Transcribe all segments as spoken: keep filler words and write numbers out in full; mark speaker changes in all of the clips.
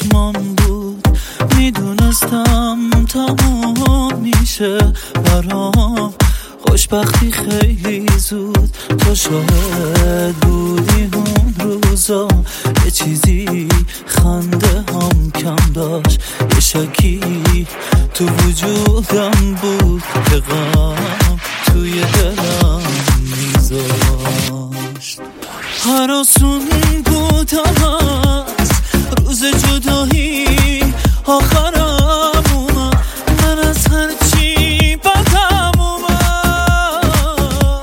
Speaker 1: چشمام بود، میدونستم تمام میشه برام خوشبختی خیلی زود. تو شاهد بودی اون روزا، یه چیزی خنده هم کم داشت، یه شکی تو وجودم بود که غم توی دلم میذاشت. هراسون بود از روز جدایی آخرم اومد، من از هرچی بدم اومد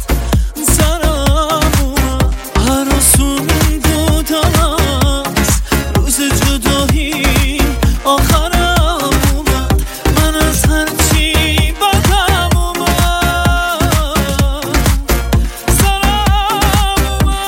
Speaker 1: سرم اومد. هراسون بود از روز جدایی آخرم اومد، من از هرچی بدم اومد سرم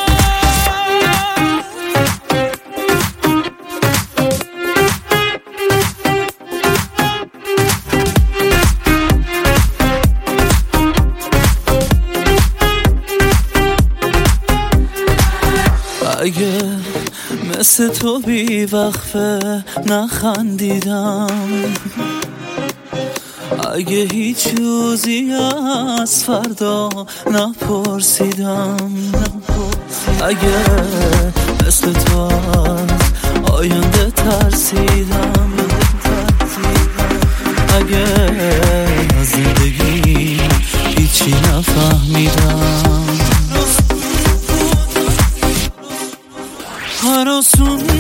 Speaker 1: اگه مثل تو بی وقفه نخندیدم، اگه هیچ چیزی از فردا نپرسیدم، اگه مثل تو از آینده ترسیدم، اگه از زندگی هیچی نفهمیدم. هراسون